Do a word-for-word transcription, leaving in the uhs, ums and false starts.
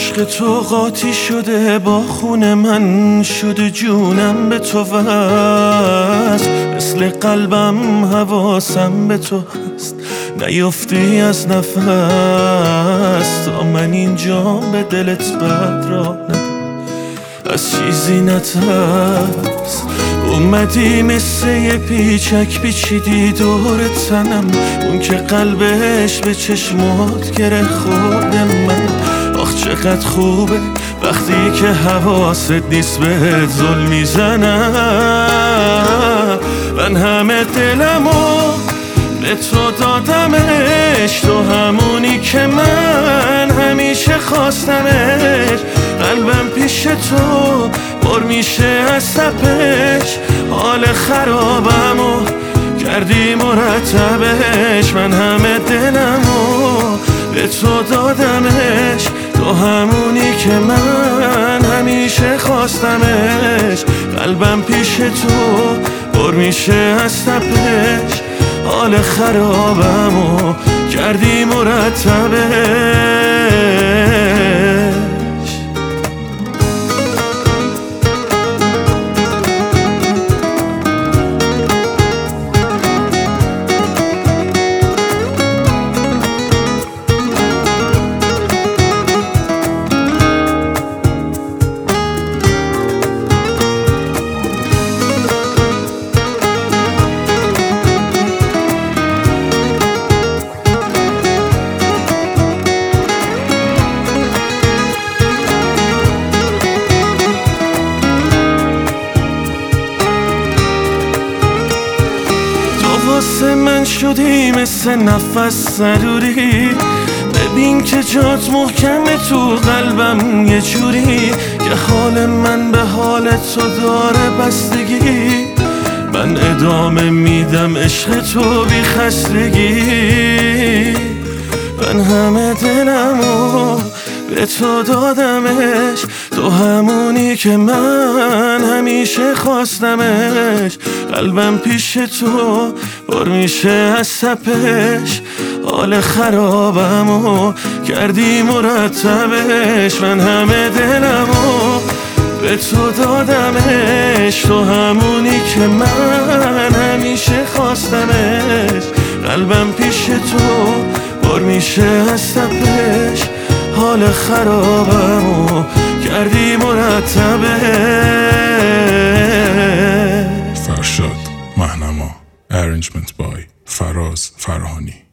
عشق تو قاطی شده با خون من، شده جونم به تو وست، مثل قلبم حواسم به تو هست، نیفتی از نفس تا من اینجا به دلت بد را ندم، از چیزی نترس. اومدی مثل یه پیچک پیچیدی دور تنم، اون که قلبش به چشمات گره خود من. آخ چقدر خوبه وقتی که حواست نیست بهت ظلم میزنم. من همه دلمو به تو دادمش، تو همونی که من همیشه خواستمش. قلبم پیش تو پر میشه از تپش، حال خرابمو کردی مرتبش. من همه دلمو به تو دادمش، تو همونی که من همیشه خواستمش. قلبم پیش تو پر میشه از تپش، حال خرابمو کردی مرتبش. واسه من شدی مثل نفس ضروری، ببین که جات محکمه تو قلبم یه جوری که حال من به حال تو داره بستگی. من ادامه میدم عشق تو بی خستگی. من همه دلمو به تو دادمش، تو همونی که من همیشه خواستمش. قلبم پیش تو پر میشه از تپش، حال خرابمو کردی مرتبش. من همه دلمو به تو دادمش، تو همونی که من همیشه خواستمش. قلبم پیش تو پر میشه از تپش، حال خرابمو کردی مرتبش. فرشاد مهنما. Arrangement by فراز فرهانی.